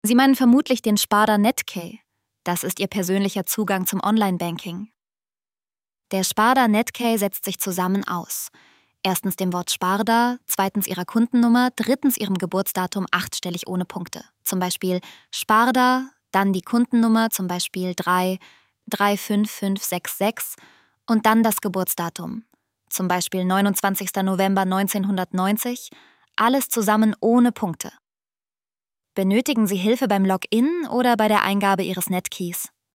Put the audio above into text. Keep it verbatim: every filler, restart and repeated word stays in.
Sie meinen vermutlich den Sparda Netkey. Das ist Ihr persönlicher Zugang zum Online-Banking. Der Sparda Netkey setzt sich zusammen aus. Erstens dem Wort Sparda, zweitens Ihrer Kundennummer, drittens Ihrem Geburtsdatum achtstellig ohne Punkte. Zum Beispiel Sparda, dann die Kundennummer, zum Beispiel drei drei fünf fünf sechs sechs und dann das Geburtsdatum. Zum Beispiel neunundzwanzigster November neunzehnhundertneunzig, alles zusammen ohne Punkte. Benötigen Sie Hilfe beim Login oder bei der Eingabe Ihres Netkeys?